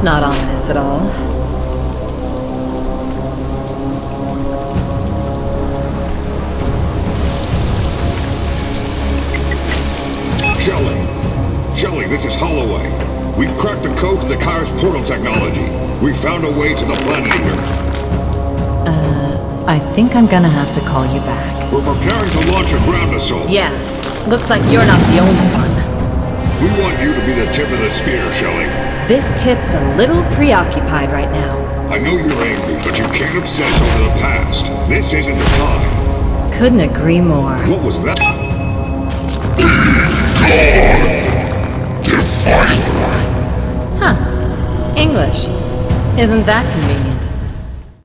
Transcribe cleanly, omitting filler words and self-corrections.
That's not ominous at all. Shelly, this is Holloway. We've cracked the code to the Kairos portal technology. We found a way to the planet Eater. I think I'm gonna have to call you back. We're preparing to launch a ground assault. Yeah, looks like you're not the only one. We want you to be the tip of the spear, Shelly. This tip's a little preoccupied right now. I know you're angry, but you can't obsess over the past. This isn't the time. Couldn't agree more. What was that? Huh. English. Isn't that convenient?